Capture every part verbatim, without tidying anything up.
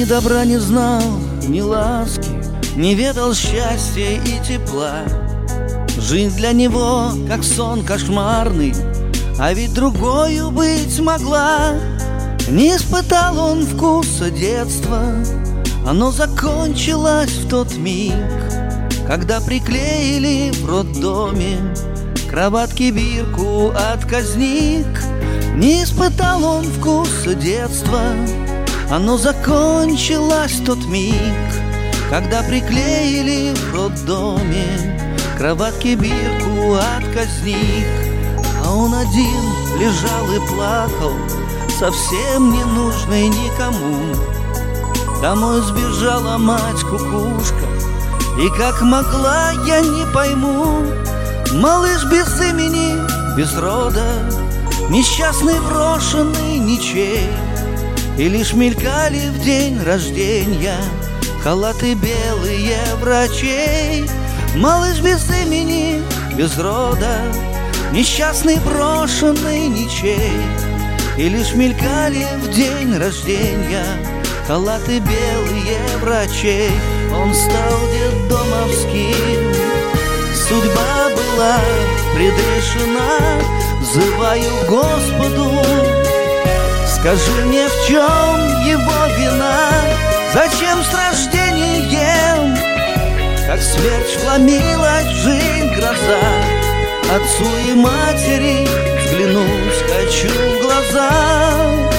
Ни добра не знал, ни ласки, не ведал счастья и тепла. Жизнь для него, как сон кошмарный, а ведь другою быть могла. Не испытал он вкуса детства, оно закончилось в тот миг, когда приклеили в роддоме кроватке бирку отказник. Не испытал он вкуса детства, оно закончилось в тот миг, когда приклеили в роддоме кроватке бирку отказник. А он один лежал и плакал, совсем не нужный никому. Домой сбежала мать-кукушка, и как могла, я не пойму. Малыш без имени, без рода, несчастный, брошенный, ничей. И лишь мелькали в день рождения халаты белые врачей. Малыш без имени, без рода, несчастный, брошенный, ничей. И лишь мелькали в день рождения халаты белые врачей. Он стал детдомовским, судьба была предрешена. Взываю к Господу, скажи мне, в чем его вина? Зачем с рождением, как смерть, вломилась в жизнь гроза? Отцу и матери взглянуть хочу в глаза.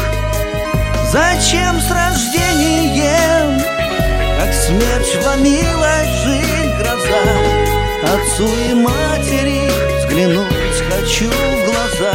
Зачем с рождением, как смерть, вломилась в жизнь гроза? Отцу и матери взглянуть хочу в глаза.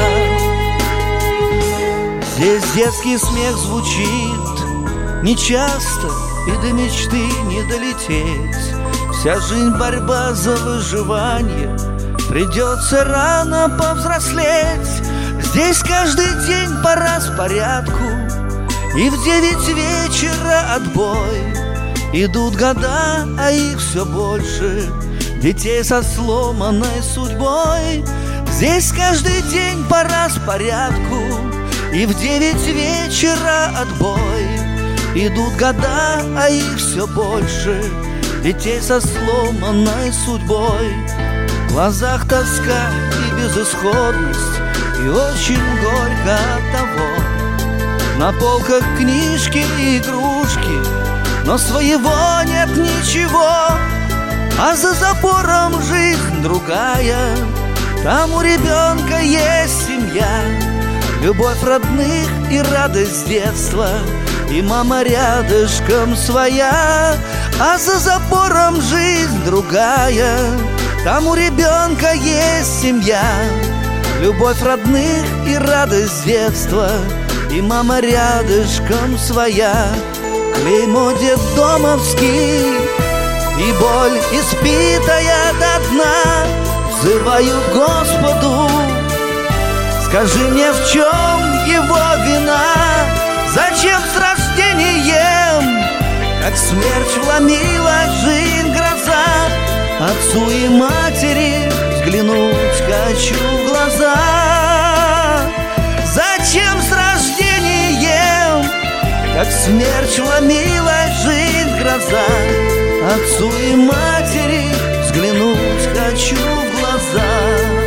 Здесь детский смех звучит нечасто, и до мечты не долететь. Вся жизнь борьба за выживание, придется рано повзрослеть. Здесь каждый день по распорядку, и в девять вечера отбой. Идут года, а их все больше, детей со сломанной судьбой. Здесь каждый день по распорядку, и в девять вечера отбой. Идут года, а их все больше, детей со сломанной судьбой. В глазах тоска и безысходность, и очень горько от того. На полках книжки и игрушки, но своего нет ничего. А за забором жизнь другая, там у ребенка есть семья, любовь родных и радость детства, и мама рядышком своя. А за забором жизнь другая, там у ребенка есть семья, любовь родных и радость детства, и мама рядышком своя. Клеймо детдомовский и боль испитая до дна. Взываю к Господу, скажи мне, в чем его вина? Зачем с рождением, как смерть, вломилась в жизнь гроза? Отцу и матери взглянуть хочу в глаза. Зачем с рождением, как смерть, вломилась в жизнь гроза? Отцу и матери взглянуть хочу в глаза.